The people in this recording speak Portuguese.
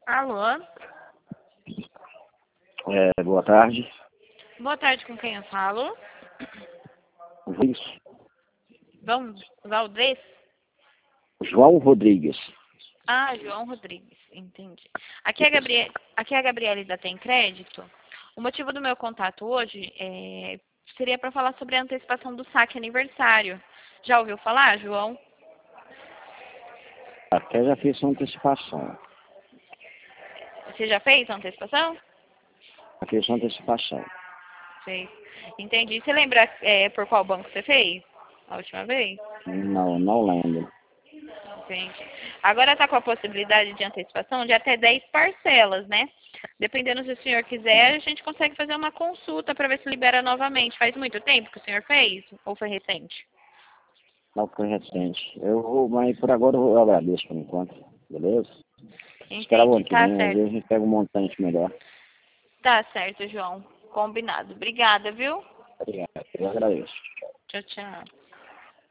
Alô? Boa tarde. Boa tarde, com quem eu falo? Isso. Valdez? João Rodrigues. Ah, João Rodrigues, entendi. Aqui é a Gabriele da Tem Crédito. O motivo do meu contato hoje seria para falar sobre a antecipação do saque aniversário. Já ouviu falar, João? Até já fiz uma antecipação. Você já fez a antecipação? Já fiz uma antecipação. Fez. Entendi. Você lembra por qual banco você fez a última vez? Não lembro. Entendi. Agora está com a possibilidade de antecipação de até 10 parcelas, né? Dependendo se o senhor quiser, a gente consegue fazer uma consulta para ver se libera novamente. Faz muito tempo que o senhor fez? Ou foi recente? Não foi recente. Mas por agora eu agradeço por enquanto. Beleza? Esperar o Entendi. ano que Tá vem, às certo. vezes a gente pega um montante melhor. Tá certo, João. Combinado. Obrigada, viu? Obrigado. Eu agradeço. Tchau, tchau.